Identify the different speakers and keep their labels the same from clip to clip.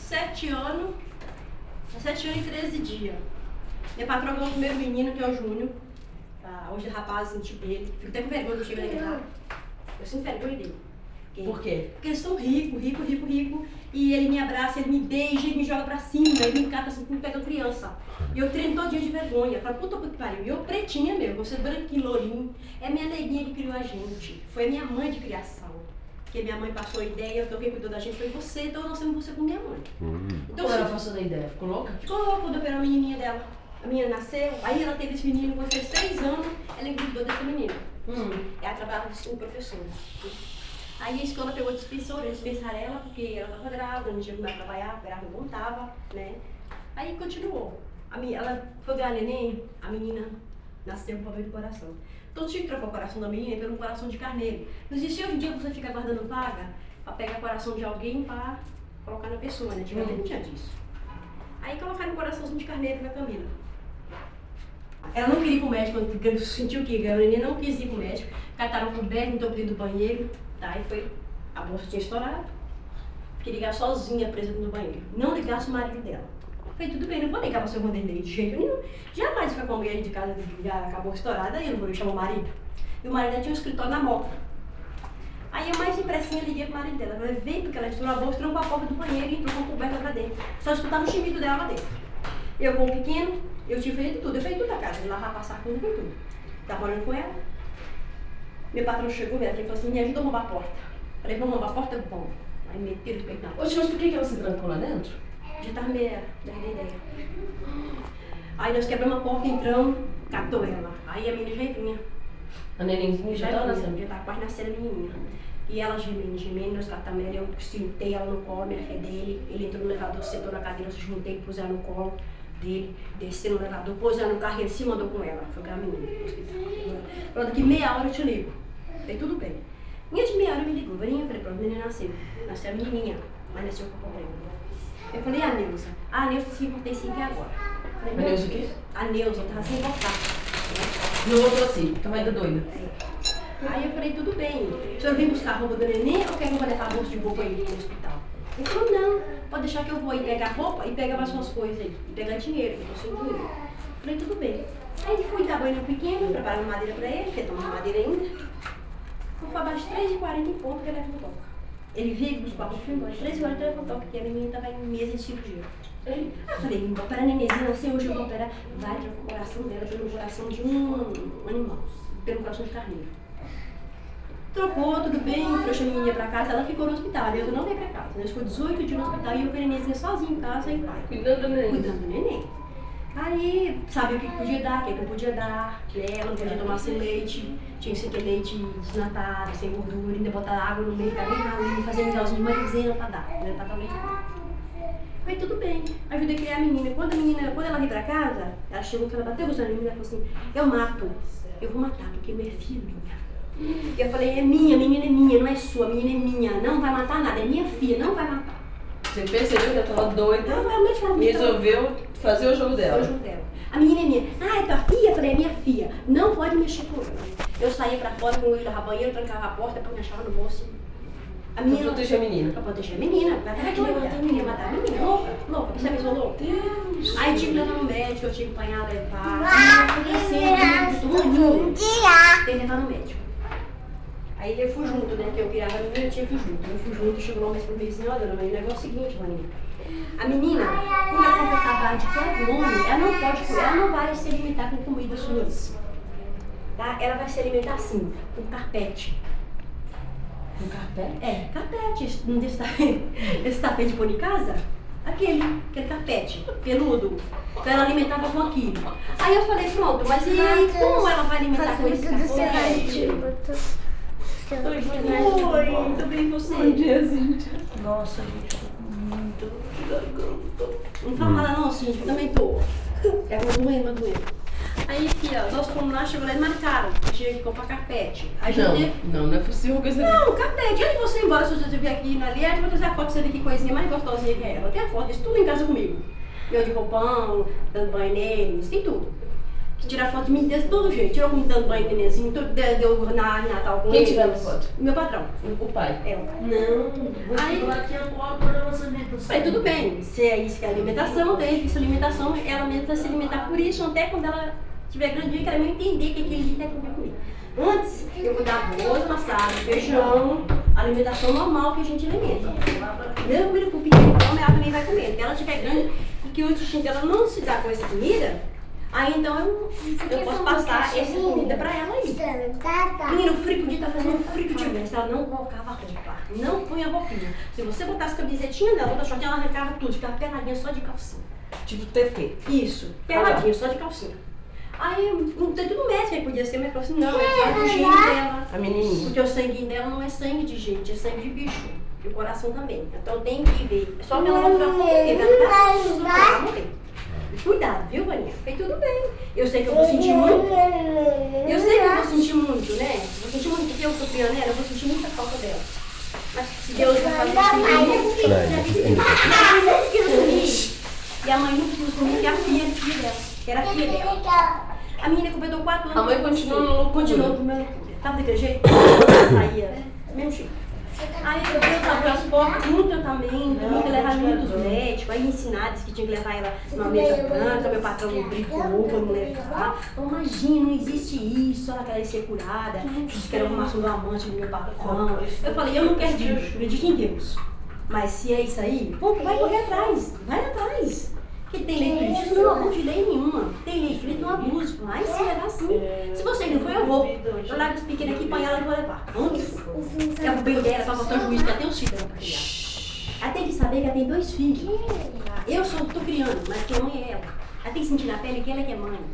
Speaker 1: 7 anos e 13 dias. Minha patroa ganhou o primeiro menino, que é o Júnior. Tá? Hoje é rapaz, assim, dele. Fico até com vergonha de chegar naquele. Eu sinto vergonha dele.
Speaker 2: Por quê?
Speaker 1: Porque eles são ricos. E ele me abraça, ele me beija, ele me joga pra cima, ele me encata assim, como pega criança. E eu treino todo dia de vergonha. Eu falo, puta que pariu. E eu pretinha mesmo, você branquinho, lourinho. É minha neguinha que criou a gente. Foi a minha mãe de criação. Porque minha mãe passou a ideia, então quem cuidou da gente foi você, então nós temos você com minha mãe. Então,
Speaker 2: como ela passou da ideia? Ficou louca?
Speaker 1: Ficou louca quando operou a menininha dela. A menina nasceu, aí ela teve esse menino, quando fez 6 anos, ela engravidou dessa menina. Ela trabalhava como professora. Aí a escola pegou dispensaram ela, porque ela estava grávida, não tinha como ela trabalhar, grávida não estava, né? Aí continuou. Ela foi ganhar neném, a menina nasceu com problema de coração. Então tinha que trocar o coração da menina por um coração de carneiro. Não existe hoje em dia você fica guardando vaga para pegar o coração de alguém para colocar na pessoa, né? Antigamente não tinha disso. Aí colocaram o coraçãozinho de carneiro na Camila. Ela não queria ir pro médico, quando sentiu que a menina não quis ir pro médico. Cataram o coberto, não dentro do banheiro. Tá, e foi, a bolsa tinha estourado. Queria ligar sozinha, presa no banheiro. Não ligasse o marido dela. Falei, tudo bem, não vou ligar para o seu Vanderlei de jeito nenhum. Jamais foi com a mulher de casa, já acabou estourada, aí eu não vou chamar o marido. E o marido dela tinha um escritório na Moca. Aí eu mais impressinha liguei pro marido dela. Ela veio porque ela estourou a bolsa, trancou a porta do banheiro e entrou com a coberta pra dentro. Só escutava o chimido dela lá dentro. Eu com o pequeno, eu tive feito tudo. Eu fiz tudo da casa, de lavar, passar coisa com tudo. Tava morando com ela. Meu patrão chegou, ela falou assim, me ajuda a roubar a porta. Falei, vamos roubar a porta? Bom. Aí meteram o peito na porta.
Speaker 2: Oxe, mas por que ela se trancou lá dentro?
Speaker 1: Já tava meio da ideia. Aí nós quebramos a porta, entramos, catou ela. Aí a menina já vinha.
Speaker 2: A nenenzinha já estava nascendo?
Speaker 1: Já estava quase nascendo a menininha. E ela gemendo, nós tratamos ela, eu sentei ela no colo, minha filha dele. Ele entrou no elevador, sentou na cadeira, eu juntei, pus ela no colo dele, desceu no elevador, pôs ela no carro e ele se mandou com ela. Foi com a menina pro hospital. Pronto, daqui meia hora eu te ligo. Falei, tudo bem. Minha de meia hora me ligou, Varinha, falei, pronto, a menina nasceu. Nasceu a menininha, mas nasceu com problema. Eu falei, a Neuza. A Neuza se importei sim que agora.
Speaker 2: A Neuza o quê?
Speaker 1: A Neuza, eu tava sem voltar.
Speaker 2: Não voltou assim, tava ainda doida.
Speaker 1: Aí eu falei, tudo bem, o senhor vem buscar a roupa do neném ou quer que eu vou levar a bolsa de roupa aí no hospital? Ele falou, não, pode deixar que eu vou aí pegar roupa e pegar as suas coisas aí, e pegar dinheiro, que eu tô sem dinheiro. Eu falei, tudo bem. Aí fui dar banho no pequeno, preparando madeira pra ele, porque tomar madeira ainda. Foi abaixo de 3h40 em ponto que ele levou toca. Ele veio buscar o filho, 3h40 ele levou toca, porque a menina estava em mesa de cirurgia. Aí eu falei, não vou operar a nenenzinha, não sei, hoje eu vou operar. Vai trocar o coração dela pelo coração de um animal, pelo coração de carneiro. Trocou, tudo bem, trouxe a menina pra casa, ela ficou no hospital, eu não veio pra casa. Nós ficou 18 dias no hospital e eu com a nenenzinha sozinha em casa e pai.
Speaker 2: Cuidando do neném.
Speaker 1: Cuidando do neném. Aí, sabia o que podia dar, o que não podia dar, né? Ela não podia tomar sem leite, tinha que ser leite desnatado, sem gordura, ainda botar água no meio, ficar bem ralinho, fazer um melzinho de maizena pra dar, né? Pra dar leite. Aí tudo bem, ajudei a criar a menina. Quando ela veio pra casa, ela chegou, ela bateu os aninhos e falou assim, eu mato, eu vou matar, porque minha filha é minha. E eu falei, é minha, a menina é minha, não é sua, a menina é minha, não vai matar nada, é minha filha, não vai matar.
Speaker 2: Você percebeu que ela estava doida e resolveu fazer o jogo dela.
Speaker 1: A menina é minha. Ah, é tua filha? Eu falei, é minha filha. Não pode mexer com ela. Eu saía pra fora com o olho da banheira, trancava a porta, porque me achava no bolso. A menina,
Speaker 2: pra proteger a menina.
Speaker 1: Pra proteger a menina. Queria matar a menina. Louca. Você me isolou? Deus. Aí tive que levar no médico, eu tive que apanhar, levar. Tem que levar no médico. Aí eu fui junto, né? Porque eu criava a menina, eu tinha que ir junto. Eu fui junto, chegou lá mais pro mês, ó, dona Maria, o negócio é o seguinte, Maria. A menina, quando ela completar de 4 anos, ela não vai se alimentar com comida sua. Tá? Ela vai se alimentar assim, com carpete.
Speaker 2: Com carpete?
Speaker 1: É, carpete. Não desse tapete de pôr em casa? Aquele carpete, peludo. Então ela alimentava com aquilo. Aí eu falei, pronto, mas e aí, como ela vai alimentar com esse carpete? Oi, tudo bem você?
Speaker 2: Bom dia, Cíntia.
Speaker 1: Nossa, gente, tô muito garganta. Não fala nada não, Cíntia, eu também tô. É doendo. Aí, filha, nós fomos lá, chegou lá e marcaram. Tinha que comprar carpete.
Speaker 2: Não é possível que você...
Speaker 1: Não, carpete. Antes de você ir embora, se você estiver aqui na Liette, vou trazer a foto pra você ver que coisinha mais gostosinha que é ela. Tem a foto, isso tudo em casa comigo. Eu de roupão, dando banho neles, tem tudo. Tirar foto de mim de todo jeito. Tirou com dando banho, nenenzinho, deu na Natal com
Speaker 2: Quem
Speaker 1: ele.
Speaker 2: tirou a foto?
Speaker 1: Meu patrão.
Speaker 2: O pai.
Speaker 1: Ela.
Speaker 3: Não,
Speaker 1: Aí-
Speaker 3: vou aqui agora para a nossa alimentação.
Speaker 1: Falei, tudo bem, se é isso que é alimentação, desde essa alimentação, ela mesma vai se alimentar por isso, até quando ela tiver grandinha, que ela vai entender o que aquele dia tem que comer comigo. Antes, eu vou dar arroz, massado, feijão, alimentação normal que a gente alimenta. Mesmo comida com pequeno, então ela também vai comer. Até ela estiver grande, porque o intestino dela não se dá com essa comida, aí então eu posso passar essa comida pra ela aí. Menina, o frio podia estar fazendo frio de vez, ela não colocava roupa, não punha roupinha. Se você botasse camisetinha dela, bota short, ela arrancava tudo, ficava peladinha só de calcinha.
Speaker 2: Tipo TT.
Speaker 1: Isso, peladinha, só de calcinha. Aí, não tem tudo médico, aí podia ser, mas falou assim, não, é do gene dela.
Speaker 2: A menininha.
Speaker 1: Porque o sangue dela não é sangue de gente, é sangue de bicho. E o coração também. Então tem que ver. É só que ela vai ficar morrer, ela vai morrer. Cuidado, viu, Vaninha? Foi tudo bem. Eu sei que eu vou sentir muito. Eu sei que eu vou sentir muito, né? Vou sentir muito porque eu sou pioneira, eu vou sentir muita falta dela. Mas se Deus vai fazer isso comigo, eu quis assumir. E a mãe nunca quis assumir que a filha era filha dela. Que era a filha dela. A menina completou 4 anos.
Speaker 2: A mãe continuou no loucura.
Speaker 1: Continuou com meu loucura. Tava daquele jeito? Saía. Mesmo jeito. Aí Deus abriu as portas, muito tratamento, muito levar muitos médicos, aí ensinaram que tinha que levar ela numa mesa branca, meu patrão me brigou pra não levar. Então imagina, não existe isso, ela quer ser curada, disse que era uma arrumação do amante do meu patrão. Eu falei, eu não quero Deus, eu acredito em Deus. Mas se é isso aí, pô, vai correr atrás, vai atrás. Porque tem lei escrita, isso não abuso de lei nenhuma. Tem lei escrita, não abuso. Ai, sim, era assim. Se você não for, eu vou. Eu largo os pequenos aqui, põe ela e vou levar. Onde for. É o bem dela, pra botar o juiz, que ela tem os filhos pra criar. Ela tem que saber que ela tem 2 filhos. Eu tô criando, mas quem mãe é ela. Ela tem que sentir na pele que ela é que é mãe.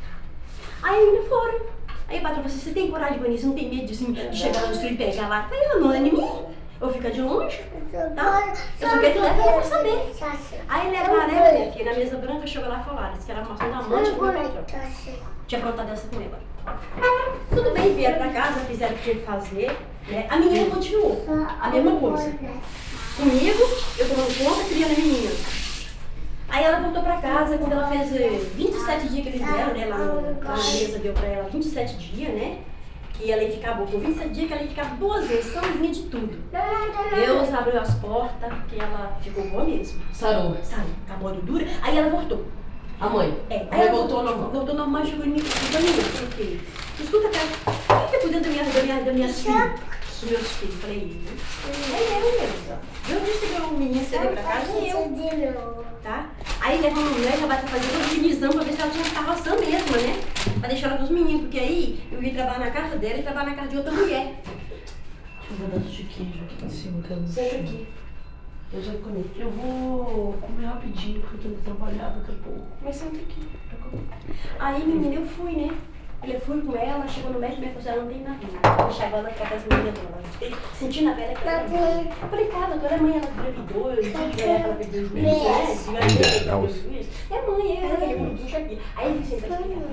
Speaker 1: Aí eles foram. Aí o patrão falou assim, você tem coragem, Vanessa? Você não tem medo de chegar lá no filho e pegar lá? Eu falei, não é em mim. Eu fico de longe, tá? Eu só quero que leve ela pra saber. Aí levaram ela, minha filha, na mesa branca, chegou lá e falaram, disse que era a armação da amante do meu patrão. Tinha aprontado essa comigo. Tudo bem, vieram pra casa, fizeram o que tinha que fazer, né? A menina continuou, a mesma coisa. Comigo, eu tomando conta, criando a menina. Aí ela voltou pra casa, quando ela fez 27 dias que eles deram, né? Lá na mesa deu pra ela 27 dias, né? Que ela ia ficar boa. Com 27 dias que ela ia ficar 2 vezes, sãozinha de tudo. Deus abriu as portas, que ela ficou boa mesmo.
Speaker 2: Sarou.
Speaker 1: Sabe, acabou a dura. Aí ela voltou.
Speaker 2: A mãe?
Speaker 1: É,
Speaker 2: A mãe voltou normal.
Speaker 1: Voltou normal, chegou em mim e falou, porque, escuta, cara, o que é por dentro das minhas filhas? Dos meus filhos. Falei, é eu mesmo. Eu disse que o menino cedo pra casa e eu. Tá? Aí levou a mulher, já vai fazer toda a divisão pra ver se ela tinha escavação mesmo, né? Pra deixar ela com os meninos, porque aí eu ia trabalhar na casa dela e trabalhar na casa de outra mulher.
Speaker 2: Deixa eu ver um pedaço de queijo aqui em cima, que eu não
Speaker 1: Senta
Speaker 2: sei.
Speaker 1: aqui.
Speaker 2: Eu já comi.
Speaker 3: Eu vou comer rapidinho, porque eu tenho que trabalhar daqui a pouco.
Speaker 1: Mas senta aqui. Aí, menina, eu fui, né? Eu fui com ela, chegou no médico, minha ela não tem barriga. Eu chegava lá para as meninas dela. Senti na pele que ela era mãe. Eu falei, cara, doutora, é mãe, ela engravidou, eu disse que ela perdeu os meses, né? É mãe, eu puxa aqui. Aí eu disse,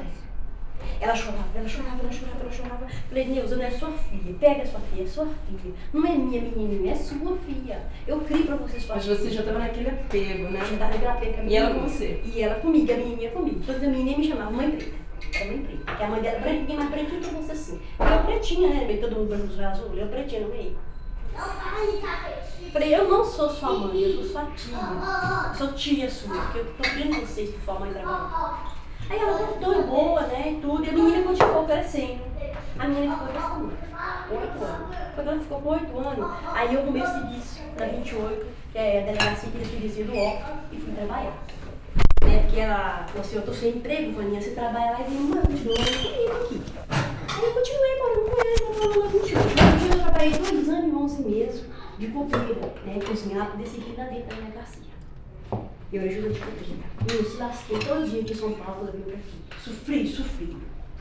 Speaker 1: ela chorava. Falei, Neuza, não é sua filha, pega a sua filha, é sua filha. Não é minha menininha, é sua filha. Eu crio pra vocês sua
Speaker 2: Mas
Speaker 1: filha.
Speaker 2: você já tava naquele apego, né?
Speaker 1: Já tava naquele apego com a
Speaker 2: E ela
Speaker 1: menininha.
Speaker 2: com você?
Speaker 1: E ela comigo, a menininha comigo. Todas as menininhas me chamavam mãe preta. É mãe preta. Porque a mãe dela é branquinha, mais branquinha que você assim. Eu pretinha, né? Meio todo mundo branco dos olhos azul, eu pretinha no meio. Falei, eu não sou sua mãe, eu sou sua tia. Eu sou tia sua, porque eu tô criando vocês que sua mãe trabalha. Aí ela voltou boa, né? E tudo, e a menina continuou crescendo. A menina ficou crescendo. 8 anos. Quando ela ficou com 8 anos, aí eu arrumei o serviço da 28, que é a delegacia que freguesia do Ó, e fui trabalhar. Né? Porque ela falou assim, eu tô sem emprego, Vaninha, você trabalha lá e vem uma continua comigo aqui. Aí eu continuei morando com ela, ela continuou. Eu trabalhei 2 anos e 11 meses de copeira, né? Cozinhar pra decidir lá dentro da minha garcia. Eu ajudo de copeira. Eu se lasquei todo dia de São Paulo, eu vim pra aqui. Sofri.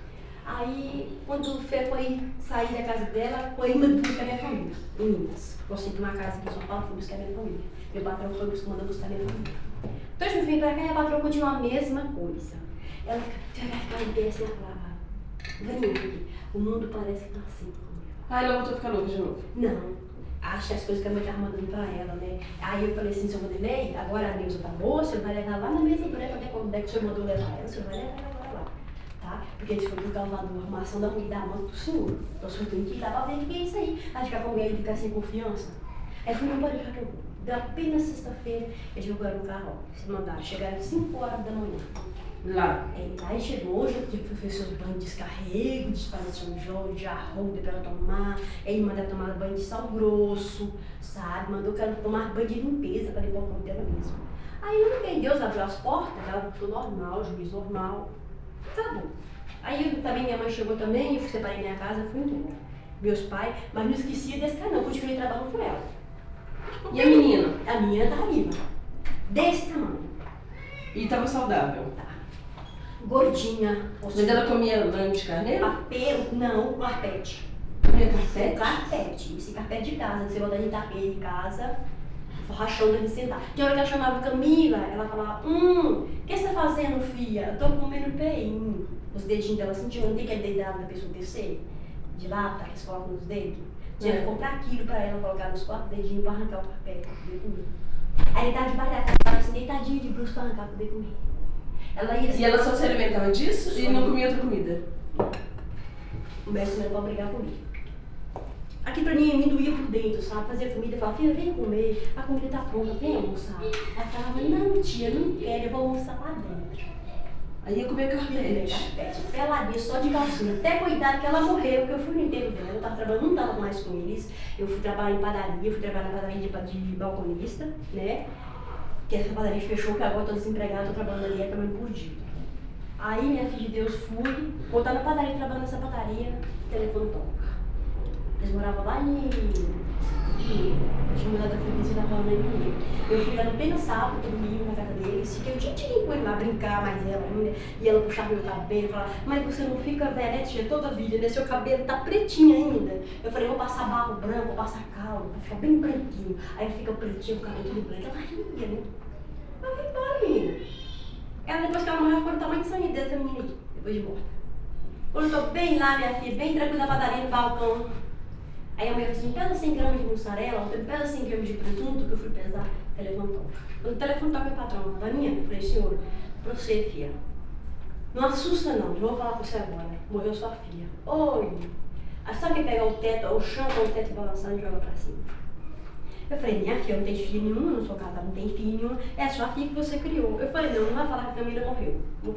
Speaker 1: Aí, quando foi sair da casa dela, foi indo buscar minha família, em Minas. Consegui uma casa aqui em São Paulo, fui buscar minha família. Meu patrão foi mandando buscar minha família. Então, eu vim pra cá e a patroa continua a mesma coisa. Ela fica em pé assim, ela falava, Vaninha, o mundo parece que tá assim comigo.
Speaker 2: Ah, ela voltou a ficar louca de novo.
Speaker 1: Não. Acha as coisas que a mãe tava mandando pra ela, né? Aí eu falei assim, seu Vanderlei, agora a Neuza tá boa, o senhor vai levar lá na mesa branca, né? Quando é que o senhor mandou levar ela, o senhor vai levar ela lá, tá? tá? Porque eles foram buscar uma arrumação da mulher da moto do senhor. Então o senhor tem que ir lá pra ver o que é isso aí. Vai ficar com alguém e ficar sem confiança. Aí fui embora de Jacareí. Deu apenas sexta-feira, eles jogaram o carro, se mandaram. Chegaram às 5 horas da manhã.
Speaker 2: Lá.
Speaker 1: Aí chegou hoje, o dia que fez seus banhos de descarrego, de espada de São Jorge, de arroz para ela tomar. Aí mandou tomar banho de sal grosso, sabe? Mandou que ela tomar banho de limpeza para limpar o corpo dela mesmo. Aí não tem Deus, abriu as portas, ela ficou normal, juiz normal. Tá bom. Aí também minha mãe chegou também, eu separei minha casa, fui embora. Meus pais, mas não esquecia desse cara não, continuei trabalhando com ela.
Speaker 2: E a menina?
Speaker 1: A menina tava viva. Desse tamanho.
Speaker 2: E tava saudável?
Speaker 1: Tá. Gordinha.
Speaker 2: Mas ela comia banho de carneiro?
Speaker 1: Papel, não, carpete.
Speaker 2: Comia carpete?
Speaker 1: Carpete. Esse carpete de casa, você bota de tapete em casa, rachando de sentar. Tem hora que ela chamava Camila, ela falava, o que você tá fazendo, filha? Eu tô comendo peinho. Os dedinhos dela sentiam, não tem aquele dedado da pessoa descer? De lata, que eles colocam nos dedos. Tinha que comprar aquilo pra ela, colocar nos 4 dedinhos pra arrancar o carpete, pra poder comer. Aí ele tava debaixo da casa, assim, deitadinho de bruxo pra arrancar, pra poder comer. Ela ia assim,
Speaker 2: e ela só se alimentava disso e não comia outra comida?
Speaker 1: O médico era pra brigar comigo. Aqui pra mim doía por dentro, sabe? Fazia comida, falava, filha, vem comer, a comida tá pronta, vem almoçar. Ela falava, não tia, não quero, eu vou almoçar lá dentro.
Speaker 2: Aí ia comer carpete.
Speaker 1: Peladinha, só de calcinha. Até cuidado que ela morreu, porque eu fui no enterro dela. Eu tava trabalhando, não tava mais com eles. Eu fui trabalhar em padaria, fui trabalhar na padaria de balconista, né? Que essa padaria fechou, que agora eu tô desempregada, tô trabalhando ali, trabalhando por dia. Aí, minha filha de Deus, fui, voltar na padaria, trabalhando nessa padaria, o telefone toca. Eles moravam lá eu tinha mudado da freguesia da Paula Emília. Eu fui lá no pleno sábado, domingo, na casa deles, fiquei o dia inteiro com ele lá, brincar mais ela ainda, e ela puxava meu cabelo e falava, mas você não fica velha, né, tia, toda a vida, né, seu cabelo tá pretinho ainda. Eu falei, vou passar barro branco, vou passar caldo, pra ficar bem branquinho. Aí fica pretinho, o cabelo tudo branco, ela ria, né? Mas vai embora, menina. Ela, depois que ela morreu, ficou no tamanho de sangue dessa menina aí, depois de morta. Quando eu tô bem lá, minha filha, bem tranquila na padaria, no balcão. Aí a mulher falou assim, pesa 100 gramas de mussarela, ontem pesa 100 gramas de presunto, que eu fui pesar, o telefone toca. Quando o telefone toca, meu patrão, Vaninha, eu falei, senhor, pra você, filha, não assusta não, eu vou falar pra você agora, morreu sua filha. Oi, aí sabe quem pega o teto, o chão com o teto balançando e joga pra cima? Eu falei, minha filha, não tem filho nenhuma, não sou casada, não tem filho nenhuma, é a sua filha que você criou. Eu falei, não vai falar que a Camila morreu.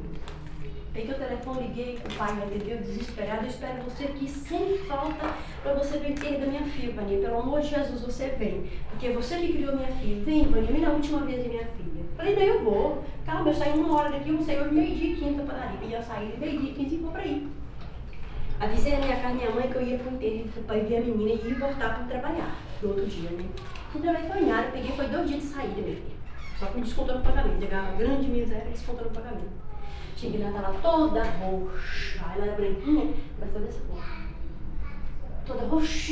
Speaker 1: Peguei o telefone, liguei, o pai me atendeu, desesperado, eu espero você aqui sem falta para você ver o enterro da minha filha, Vaninha. Pelo amor de Jesus, você vem. Porque você que criou minha filha. Vem, Vaninha, vem na última vez de minha filha. Falei, não, eu vou. Calma, eu saí 1 hora daqui, eu saí hoje meio-dia e 15 da padaria. E eu saí meio-dia e 15 e vou para aí. Avisei a minha casa, minha mãe, que eu ia pro enterro para ver a menina e ia voltar para trabalhar no outro dia, né? O trabalho foi nada, eu peguei, foi 2 dias de saída, minha filha. Só que descontou no pagamento. Chegava uma grande miséria, descontou no pagamento. Cheguei lá, tava toda roxa, ela era branquinha, ela ficou dessa cor. Toda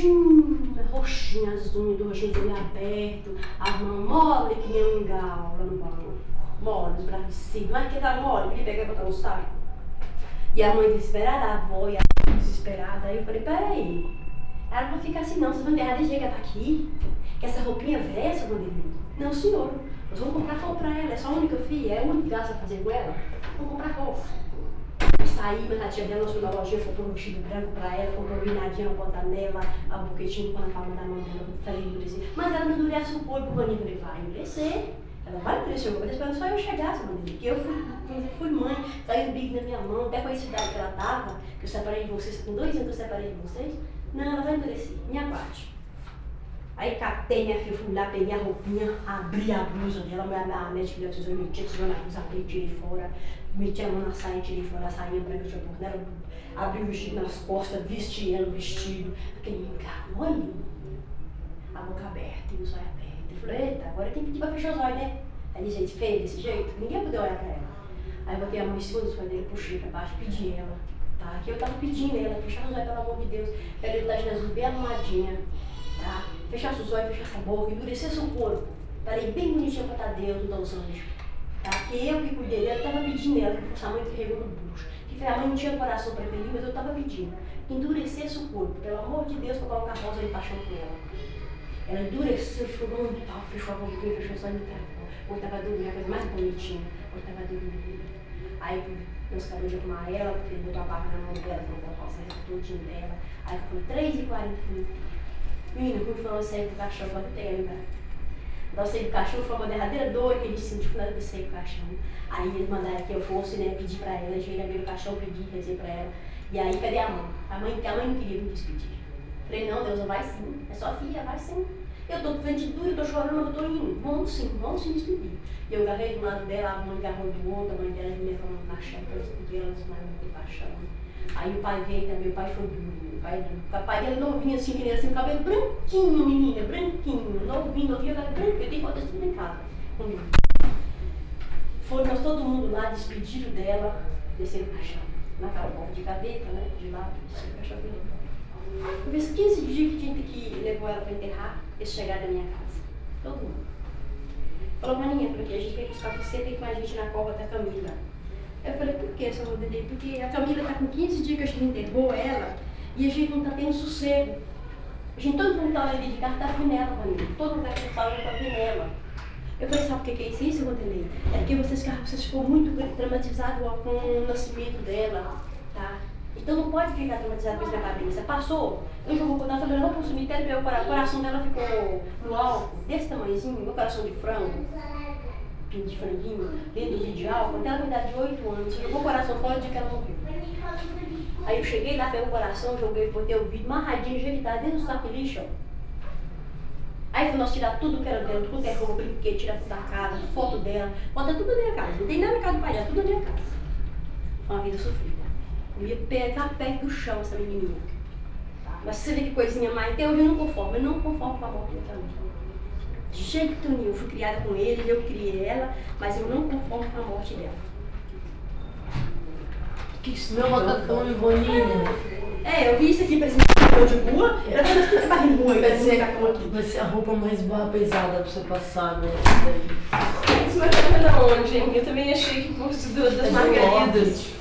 Speaker 1: roxinha, as unhas do roxinho aberto, as mãos mole que nem um galo lá no banco. Mole, os braços de cima, mas que tá mole, porque pegar e botar no saco. E a mãe desesperada, a avó e a mãe desesperada, aí eu falei, peraí, ela não fica assim não, vocês vão enterrar de jeito que ela tá aqui? Que essa roupinha velha, seu Vanderlei? Não, senhor, nós vamos comprar roupa pra ela, é só a única filha, é a única que ela vai fazer com ela. Vamos comprar roupa. E saí, mas a tia dela foi na lojinha, comprou um vestido branco pra ela, comprou um vinadinho na pantanela, a boquetinha com a palma da mão dela, falei, endurecer. Mas ela não endurece o corpo, o Vaninha. Falei, vai endurecer. Ela vai endurecer o corpo, esperando só eu chegar, seu Vaninha. Porque eu fui mãe, saiu o bico na minha mão, até com a idade que ela tava, que eu separei de vocês, com 2 anos que eu separei de vocês. Não, ela vai endurecer, minha parte. Aí catei minha filha, fui lá, peguei a roupinha, abri a blusa dela, a médica deu a tesoura, meti a tesoura na blusa, abri, tirei fora, meti a mão na saia, tirei fora a sainha branca que eu tinha por nela, abri o vestido nas costas, vesti ela o vestido, aquele encarno, olha, a boca aberta e os olhos abertos. Eu falei, eita, agora tem que pedir pra fechar os olhos, né? Aí gente feia desse jeito, ninguém ia poder olhar pra ela. Aí eu botei a mão em cima dos olhos dele, puxei pra baixo, pedi ela, tá? Que eu tava pedindo ela, fechar os olhos, pelo amor de Deus, pela ele da Jesus bem arrumadinha. Tá? Fechasse os olhos, fechasse a boca, endurecesse o corpo. Parei bem bonitinha pra estar Deus, dos anjos. Tá? Porque eu que cuidei dela, eu estava pedindo ela, porque a mãe carregou no bucho. Que a mãe não tinha coração para pedir, mas eu estava pedindo. Que endurecesse o corpo, pelo amor de Deus, para colocar a rosa de paixão com ela. Ela endureceu, ficou dando um pau, fechou a boquinha, fechou só no cartão. Botava dormir, a coisa mais bonitinha. Botava dormir. Aí meus cabelos de arrumar ela, porque ele botou a barra na mão dela, então colocar o certo todinho dela. Aí foi 3h40. Menina, quando falou sair do caixão, pode ter, lembra? Então, eu saí do caixão, foi uma derradeira dor que eles sentiram quando ela sair do caixão. Aí eles mandaram que eu fosse, né, pedir pra ela, cheguei na beira do caixão, pedi, rezei pra ela. E aí, cadê a mãe? A mãe não queria me despedir. Falei, não, Deus, vai sim. É só filha, vai sim. Eu tô com frente dura, eu tô chorando, mas eu tô indo. Vamos sim despedir. E eu agarrei do lado dela, a mãe agarrou do outro, a mãe dela me levou no caixão, pra eu despedir, ela desmaiou no caixão. Aí o pai veio também, o pai foi duro. O pai dele novinho assim, que ele era assim, cabelo branquinho, menina, branquinho, novinho, cabelo branco, eu tenho foto tudo em casa comigo. Foram nós todo mundo lá, despediram dela, desceram o caixão. Naquela porta de gaveta, né? De lá, desceram o caixão dela. Eu fiz 15 dias que tinha que levar ela para enterrar, eles chegaram na minha casa. Todo mundo. Falou, maninha, porque a gente veio buscar você, tem com a gente na cova da Camila. Eu falei, por que, seu Rodrigo? Porque a Camila está com 15 dias que a gente enterrou ela e a gente não está tendo sossego. A gente, todo mundo estava ali de carro, estava vindo nela, Camila. Todo lugar que eu estava vindo nela. Eu falei, sabe o que é isso, Rodrigo? É porque vocês ficou muito traumatizados com o nascimento dela, tá? Então não pode ficar traumatizado com isso na cabeça. Passou, eu já vou contar, eu não para o cemitério, meu coração dela ficou no alto, desse tamanhozinho, meu coração de frango. De franguinho, dentro do de álcool, até ela com idade de 8 anos, jogou o coração fora de que ela morreu. Aí eu cheguei lá, peguei o coração, joguei, botei o vidro, amarradinho, jeitado dentro do saco de lixo, ó. Aí nós tirar tudo que era dentro, tudo que é roupa, brinquedo, tirar tudo da casa, foto dela, bota tudo na minha casa, não tem nada na casa do pai, tudo na minha casa. Foi uma vida sofrida. Eu ia pegar perto do chão essa menininha. Mas você vê que coisinha mais, até hoje eu não conformo com a morte da família. De jeito nenhum, eu fui criada com ele, eu criei ela, mas eu não conformo com a morte dela.
Speaker 3: Que isso, meu macacão, Ivoninha.
Speaker 1: Eu vi isso aqui, parece um de rua, eu tava assim, barriga ruim,
Speaker 3: vai ser a roupa mais barra pesada pra você passar, né?
Speaker 2: Isso vai ficar da onde, hein? Eu também achei que fosse das Margaridas.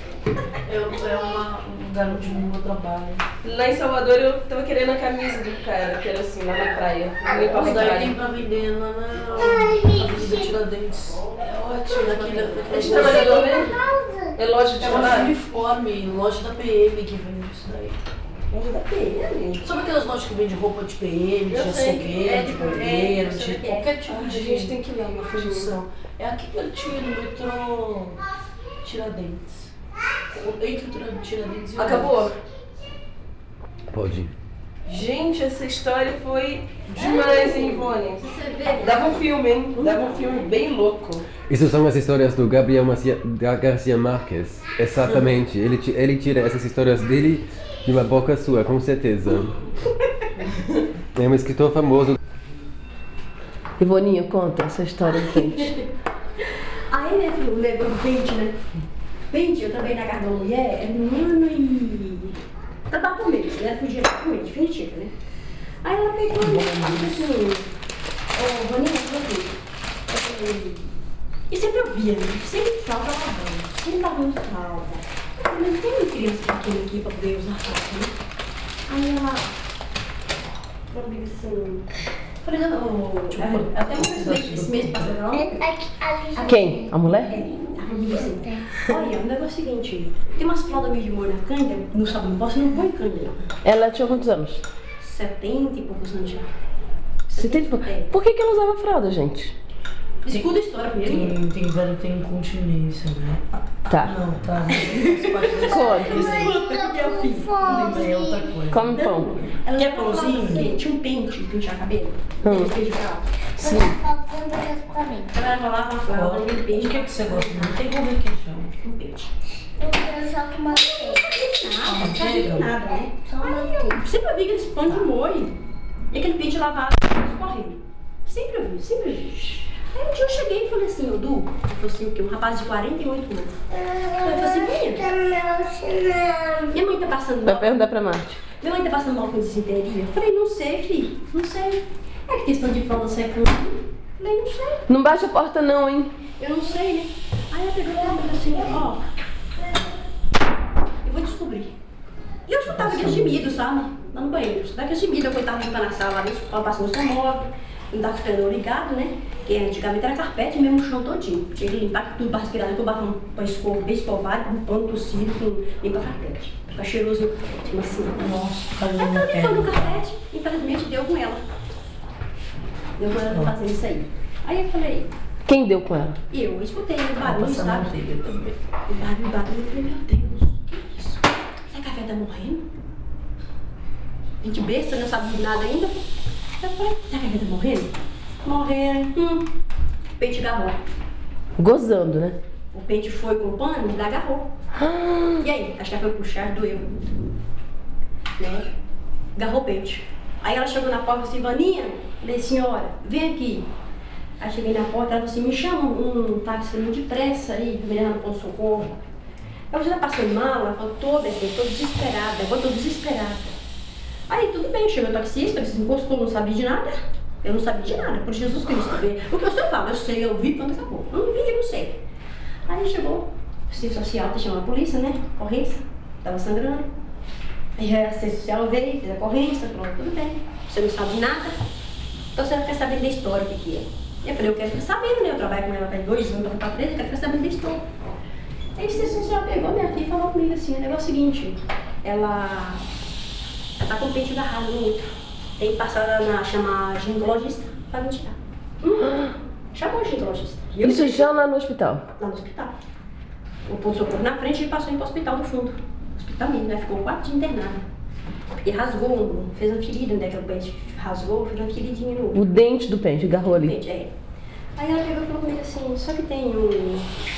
Speaker 3: Um garotinho no meu trabalho.
Speaker 2: Lá em Salvador eu tava querendo a camisa do cara, que era assim, lá na praia.
Speaker 3: Isso daí tem pra vender na Avenida Tiradentes.
Speaker 2: É ótimo.
Speaker 3: Naquele
Speaker 2: de trabalhador mesmo? É loja de
Speaker 3: loja de
Speaker 2: trabalho?
Speaker 3: uniforme, loja da PM que vende isso daí.
Speaker 2: Loja da PM?
Speaker 3: Sabe aquelas lojas que vendem roupa de PM, de açougueiro, de bordeiro, de qualquer tipo de...
Speaker 2: A gente tem que ir lá, uma função.
Speaker 3: É aqui pertinho no metrô Tiradentes. Entre o Tiradentes e o...
Speaker 2: Acabou?
Speaker 4: Pode.
Speaker 2: Gente, essa história foi demais, hein, Ivone? Dava um filme, hein? Dava um filme bem louco.
Speaker 4: Isso são as histórias do Gabriel Garcia Marques. Exatamente. Ele tira essas histórias dele de uma boca sua, com certeza. É um escritor famoso.
Speaker 2: Ivoninha, conta essa história quente.
Speaker 1: Aí, né, filho, levou o Pente, né? Pente, eu trabalhei na casa da mulher, um ano e... Trabalhava por mês, né? Fugia por mês, definitiva, né? Aí ela pegou e disse assim, Vaninha, eu falei, e sempre eu via, né? Sempre fralda lavando, sempre lavando fralda. Eu falei, mas tem uma criança pequena aqui pra poder usar fralda, né? Aí ela falou assim, falei, não, até esse mês passado, não?
Speaker 2: Quem? A mulher?
Speaker 1: Olha, o negócio é o seguinte, tem umas fraldas meio de molho na canga, no sabão, você não põe canga.
Speaker 2: Ela tinha quantos anos?
Speaker 1: 70 e poucos anos já.
Speaker 2: 70? Por que ela usava fralda, gente?
Speaker 1: Escuta a história primeiro.
Speaker 3: Tem velho que tem incontinência, né?
Speaker 2: Tá.
Speaker 3: Não, tá.
Speaker 2: Conta.
Speaker 3: É outra coisa.
Speaker 2: Come pão.
Speaker 1: Ela quer pãozinho? Tinha um pente de pentear cabelo. Pente de fralda.
Speaker 2: Sim.
Speaker 1: Ela lavava a fralda, e
Speaker 3: O
Speaker 1: pente.
Speaker 3: que você gosta? Não tem como requeijão.
Speaker 1: Um pente.
Speaker 5: Eu só com manteiga.
Speaker 1: Nada, não sabia nada, né?
Speaker 5: Só manteiga.
Speaker 1: Sempre vi aqueles pão de molho. E aquele pente lavado, escorrendo. Sempre vi. Aí um dia eu cheguei e falei assim, ô Du, eu falei assim, o quê? Um rapaz de 48 anos. Eu falei assim, venha. Minha mãe tá passando
Speaker 2: Vai
Speaker 1: mal.
Speaker 2: perguntar pra Marte.
Speaker 1: Minha mãe tá passando mal com desinteria. Eu falei, não sei, filho, não sei. É que questão de fralda secando. Eu falei, não sei.
Speaker 2: Não bate a porta não, hein?
Speaker 1: Eu não sei, né? Aí ela pegou e falou assim, ó, eu vou descobrir. E eu já tava de medo, sabe? lá no banheiro. Só daqui a seguida, eu tava limpando a sala ali, passando o móvel, não tava com o fenedor ligado, né? Porque antigamente era carpete mesmo, o chão todinho. Tinha que limpar tudo para respirar, eu botava pra escova, bem escovado, com um pano tossido, limpa carpete. Fica cheiroso, tipo assim.
Speaker 3: Nossa,
Speaker 1: Aí tava limpando o carpete, infelizmente deu com ela. Deu com ela fazendo isso aí. Aí eu falei,
Speaker 2: Quem deu com ela?
Speaker 1: eu escutei o barulho,
Speaker 3: Passa
Speaker 1: sabe?
Speaker 3: manteiga também.
Speaker 1: O barulho, eu falei, meu Deus, que isso? Será que a velha tá morrendo? Gente besta, não sabe de nada ainda. Eu falei, será que a velha tá morrendo? Morrendo. O pente agarrou.
Speaker 2: Gozando, né?
Speaker 1: O pente foi com o pano e agarrou. E aí? Acho que ela foi puxar, doeu. Né? Agarrou o pente. Aí ela chegou na porta e disse, Vaninha, falei, senhora, vem aqui. Aí cheguei na porta, ela falou assim, me chama um táxi muito depressa aí, me leva no ponto-socorro. Eu já tá passando mal, ela falou, tô desesperada, agora tô desesperada. Aí tudo bem, chegou o taxista encostou, não sabia de nada. Eu não sabia de nada, por Jesus Cristo. O que o senhor fala? Eu sei, eu vi, quando acabou. Eu não vi, eu não sei. Aí chegou o assistente social, chamou a polícia, né? Ocorrência, tava sangrando. Aí a assistente social veio, fez a ocorrência, falou, tudo bem, você não sabe de nada, então você não quer saber da história, o que é. Eu falei, eu quero ficar sabendo, né? Eu trabalho com ela faz 2 anos, para 3, eu quero ficar sabendo da história. Aí a assistente social pegou minha filha e falou comigo assim, o negócio é o seguinte, ela tá com o pente agarrado no útero. Tem que passar chamar ginecologista pra me tirar. Chamou o ginecologista.
Speaker 2: Isso já lá no hospital?
Speaker 1: Lá no hospital. O ponto-socorro na frente e passou para o hospital do fundo. Hospital mesmo, né? Ficou 4 dias internada. Porque rasgou, fez uma ferida, né? Que o pente rasgou, fez uma feridinha no
Speaker 2: O dente do pente agarrou ali.
Speaker 1: pente, é. Aí ela pegou e falou comigo assim, só que tem um...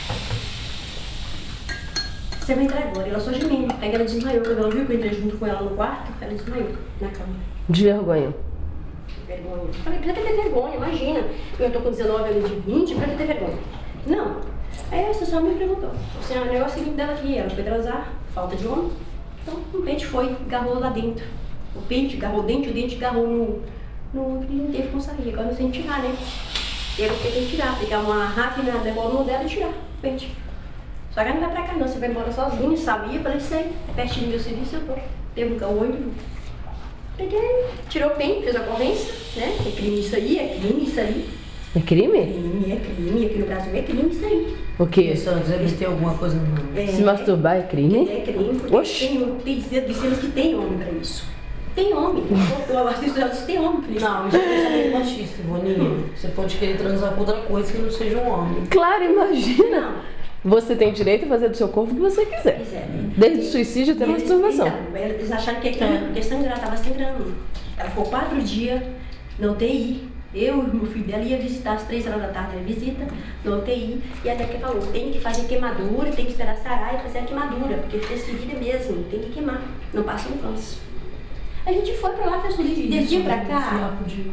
Speaker 1: Você vai entrar agora, ela só gemendo. Aí ela desmaiou, quando ela viu que eu entrei junto com ela no quarto, ela desmaiou na cama.
Speaker 2: De vergonha.
Speaker 1: Vergonha. Eu falei, precisa ter vergonha, imagina. Eu tô com 19 anos de 20, precisa ter vergonha. Não. Aí a assessora me perguntou, assim, o negócio seguinte dela aqui, ela foi transar, falta de homem. Então o pente foi, agarrou lá dentro. O pente agarrou o dente agarrou no e não teve como sair. Agora não sei tirar, né? E aí eu fiquei tendo que tirar, pegar uma máquina, levar o dela e tirar o pente. Só que ela não vai pra cá não, você vai embora sozinho, sabia? Eu falei, sei, pertinho do meu serviço eu tô. Teve um olho. Peguei, tirou o pente, fez a ocorrência, né? É crime isso aí, é crime isso aí.
Speaker 2: É crime?
Speaker 1: É crime, aqui no Brasil é crime isso aí.
Speaker 2: O quê?
Speaker 3: Eles têm alguma coisa no...
Speaker 2: Se masturbar é crime?
Speaker 1: É crime, porque
Speaker 2: Oxi.
Speaker 1: tem dizendo que tem homem pra isso. Tem homem. Eu assisto ela disse tem homem pra isso.
Speaker 3: Não, isso é machista, Boninha. Você pode querer transar com outra coisa que não seja um homem.
Speaker 2: Claro, imagina.
Speaker 1: Não.
Speaker 2: Você tem direito a fazer do seu corpo o que você quiser. Desde suicídio até masturbação.
Speaker 1: Eles acharam que é crime, porque ela tava sangrando. Ela ficou 4 dias na UTI. Eu e o meu filho dela ia visitar às 3 horas da tarde, ela visita na UTI. E até que falou, tem que fazer queimadura, tem que esperar sarar e fazer a queimadura, porque fez ferida mesmo, tem que queimar, não passa um câncer. A gente foi pra lá, fez tudo isso, de dia pra cá.
Speaker 3: Fiapo de...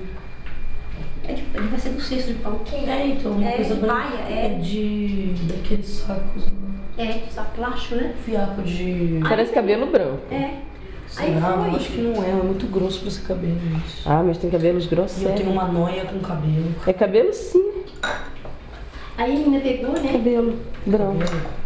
Speaker 1: Vai ser do cesto de pão.
Speaker 3: Então, uma coisa
Speaker 1: de
Speaker 3: branca.
Speaker 1: paia,
Speaker 3: É de... daqueles sacos, né?
Speaker 1: só plástico, né?
Speaker 3: Fiapo de...
Speaker 2: Parece cabelo branco.
Speaker 1: É. Aí
Speaker 3: Será? Eu
Speaker 1: foi.
Speaker 3: acho que não é muito grosso pra esse cabelo isso.
Speaker 2: Ah, mas tem cabelos grossos.
Speaker 3: E eu tenho uma noia com cabelo.
Speaker 2: É cabelo sim.
Speaker 1: Aí a menina pegou, né?
Speaker 2: Cabelo branco.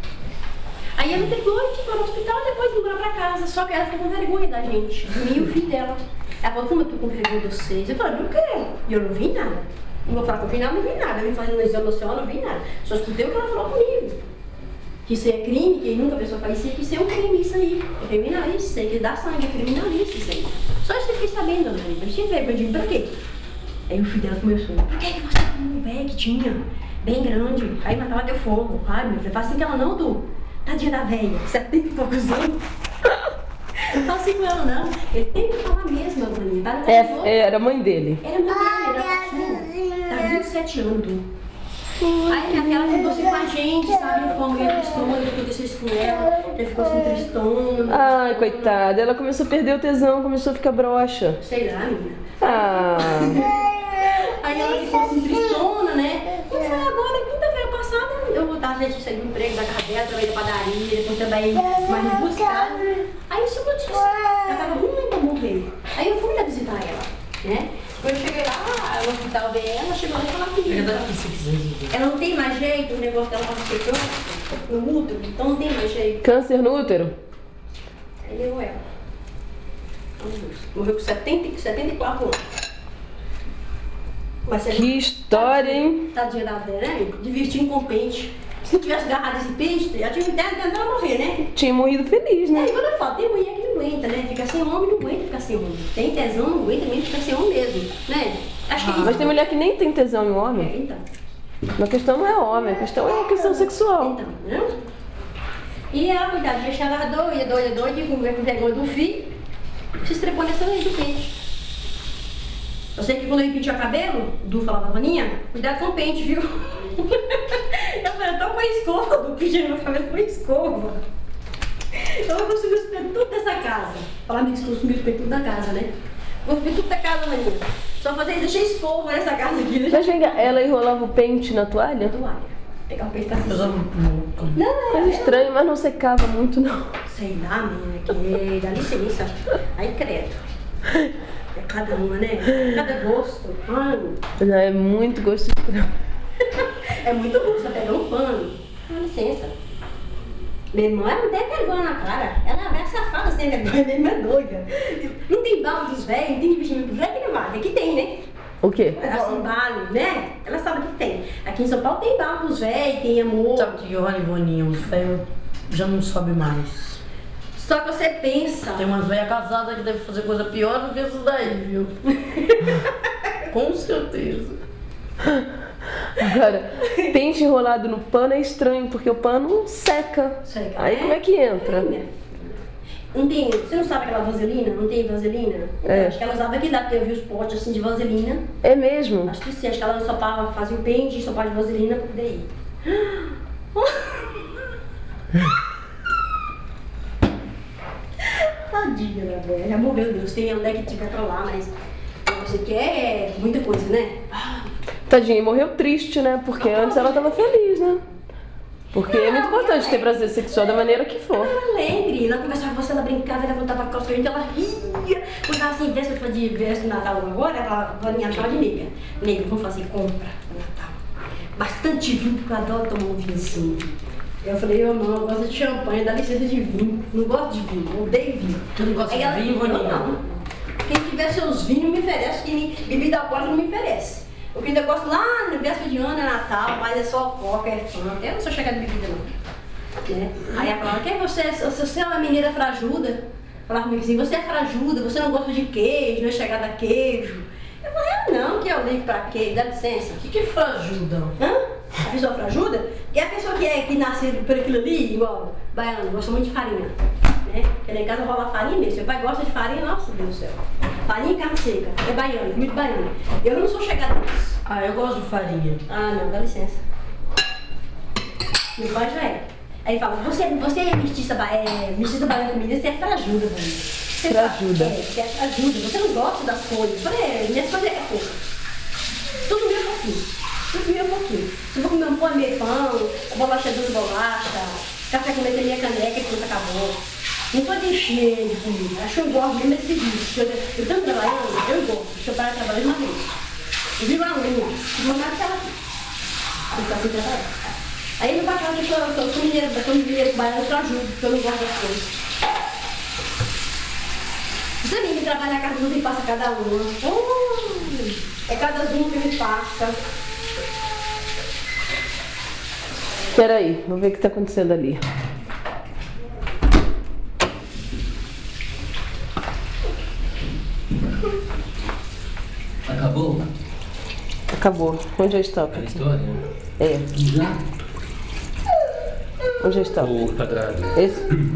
Speaker 1: Aí ela pegou e ficou no hospital e depois mudou pra casa. Só que ela ficou com vergonha da gente, de mim e o filho dela. Ela falou, como eu tô com vergonha de vocês? Eu falei, por quê? E eu não vi nada. Não vou falar que eu vi nada, não vi nada. Eu vim fazendo exame no céu, não vi nada. Só escutei o que ela falou comigo. Que isso é crime, que nunca a pessoa faz isso, que isso é um crime, isso aí. É criminalista, isso aí, que dá sangue, é criminalista, isso aí. Só isso que eu fiquei sabendo, dona Maria. Eu tinha vergonha, eu digo, pra quê? Aí o filho dela começou, por que você tem um velho que tinha, bem grande? Aí matava deu fogo. Ai, meu filho, fala assim que ela não, Du. Tadinha da velha, 70 e poucos anos. Não fala assim com ela, não. Ele tem que falar mesmo, dona Maria. Tá?
Speaker 2: Era a mãe dele.
Speaker 1: Era mãe dele, era caçula. Tá 27 anos, Du. Aí minha filha ficou assim com a gente, sabe? Ficou meio tristona, que aconteceu isso com ela. Já ficou assim tristona.
Speaker 2: Ai, coitada. Ela começou a perder o tesão, começou a ficar broxa.
Speaker 1: Sei lá, menina.
Speaker 2: Ah.
Speaker 1: Aí ela ficou assim tristona, né? E foi agora, quinta-feira passada, eu tava gente saí do emprego da casa dela, trabalhei da padaria, depois também mais 2 casas. Aí isso aconteceu. Ela tava muito pra morrer. Aí eu fui lá visitar ela, né? Quando eu cheguei lá, no hospital ver ela, chegou lá e falou comigo. Ela não tem mais jeito, o negócio dela tava secando no útero, então não tem mais jeito.
Speaker 2: Câncer no útero?
Speaker 1: Aí levou ela. Morreu com 74 anos. Mas você
Speaker 2: Que história, hein?
Speaker 1: tadinha da velha, né? Divertindo com pente. Se tivesse agarrado esse peixe, já tinha tentado morrer, né?
Speaker 2: Tinha morrido feliz,
Speaker 1: É,
Speaker 2: né?
Speaker 1: quando eu falo, tem mulher que não aguenta, né? Fica sem homem, não aguenta ficar sem homem. Tem tesão, não aguenta mesmo ficar sem homem mesmo, né? Acho que é isso.
Speaker 2: Mas tem mulher que nem tem tesão em homem.
Speaker 1: É, então.
Speaker 2: A questão não é homem, a questão é a questão sexual.
Speaker 1: Então, né? E ela, coitada, ela doida, com vergonha do filho, se estrepou nessa lei do pente. Eu sei que quando ele penteou o cabelo, o Du falava, Vaninha, cuidado com o pente, viu? Eu falei, eu tô com a escova, Du pedindo meu cabelo com a escova. Eu vou consumir os pelos tudo dessa casa. Falar nisso, eu consumi os pelos tudo da casa, né? Vou consumir tudo da casa, Vaninha. Só fazer, deixei escova nessa casa aqui.
Speaker 2: Mas vem cá, ela enrolava o pente na toalha?
Speaker 1: Toalha. Pegar o peixe pra cima.
Speaker 3: Coisa muito louca.
Speaker 1: Não,
Speaker 2: Coisa estranha, mas não secava muito, não.
Speaker 1: sei lá, menina, que dá licença. Aí credo. É cada uma, né? Cada gosto. Mano,
Speaker 2: Não, é muito gosto estranho.
Speaker 1: é muito gosto pegar um pano. Dá licença. Minha irmã, ela não tem vergonha na cara. Ela é safada sem vergonha, minha irmã é doida. Não tem balde dos velhos, não tem investimento dos velhos que não vale. Aqui tem, né?
Speaker 2: O quê?
Speaker 1: Assim, vale, né? Ela sabe que tem. Aqui em São Paulo tem balde dos velhos, tem amor.
Speaker 3: Sabe o que olha, Ivoninha? Os velhos já não sobe mais.
Speaker 1: Só que você pensa.
Speaker 3: Tem umas velhas casadas que devem fazer coisa pior do que isso daí, viu? Com certeza.
Speaker 2: Agora, pente enrolado no pano é estranho, porque o pano seca.
Speaker 1: Seca,
Speaker 2: Aí
Speaker 1: né?
Speaker 2: como é que entra?
Speaker 1: Não tem, você não sabe aquela vaselina? Não tem vaselina?
Speaker 2: É.
Speaker 1: Acho que ela usava aqui lá, porque eu vi os potes assim de vaselina.
Speaker 2: É mesmo?
Speaker 1: Acho que sim, acho que ela ensopava, fazia o pente, ensopava de vaselina pra poder ir. Tadinha da velha, já morreu, Deus, tem onde é que tiver pra lá, mas você quer muita coisa, né?
Speaker 2: Tadinha, morreu triste, né? Porque antes ela tava feliz, né? Porque é muito importante ter prazer sexual da maneira que for.
Speaker 1: Ela era alegre, ela conversava com você, ela brincava, ela voltava a calça pra ela ria. Quando tava assim, véspera de fazer véspera de Natal agora, ela chamava de nega. Nega, vamos fazer compra no Natal. Bastante vinho, porque eu adoro tomar um vinhozinho. Eu falei, eu não, eu gosto de champanhe, dá licença de vinho. Não gosto de vinho, eu odeio vinho.
Speaker 3: Tu não gosta
Speaker 1: Aí
Speaker 3: de
Speaker 1: ela,
Speaker 3: vinho, Vaninha?
Speaker 1: Não. Quem tiver seus vinhos me oferece, quem bebida alcoólica não me oferece. Eu ainda gosto lá na véspera de ano, é Natal, mas é só coca, é fanta. Eu não sou chegada de bebida não. Né? Aí ela falava, quem é você? Você é uma mineira frajuda? Falava comigo assim, você é frajuda, você não gosta de queijo, não é chegada a queijo. Eu falei, não, que eu ligo pra queijo, dá licença.
Speaker 3: O que foi ajuda?
Speaker 1: Hã? A pessoa frajuda? É a pessoa que nasceu por aquilo ali, igual baiano, gosta muito de farinha. Né? Porque lá em casa rola farinha mesmo. Meu pai gosta de farinha, nossa Deus do céu. Farinha e carne seca. É baiano, muito baiano. Eu não sou chegada nisso.
Speaker 3: Ah, eu gosto de farinha.
Speaker 1: Ah, não, dá licença. Meu pai já é. Aí ele fala, você é mestiça baiana comigo, você é frajuda, velho. Você
Speaker 2: Frajuda.
Speaker 1: Você é frajuda, você não gosta das coisas. Eu falei, minhas coisas é pouco. Tudo meio pouquinho. Tudo meio pouquinho. Se eu vou comer um pão, meio pão, bolacha doce, bolacha, café com leite, minha caneca e pronto, acabou. Não tô de encher de comida. Acho que eu gosto mesmo desse serviço. Eu estou trabalhando, eu gosto. Deixa eu parar de trabalhar uma vez. Eu vi uma aluna, não nada que ela aqui. Eu tô assim trabalhando. Aí meu pai fala que eu sou mineira baiana, eu ajudo, porque eu não gosto das coisas. Você me trabalha na casa dos e passa cada uma. É cada um que me passa.
Speaker 2: Peraí, vou ver o que tá acontecendo ali.
Speaker 4: Acabou
Speaker 2: Acabou. Onde é a stop?
Speaker 4: a história?
Speaker 2: É.
Speaker 4: Já?
Speaker 2: Onde é a stop?
Speaker 4: O quadrado.
Speaker 2: Esse?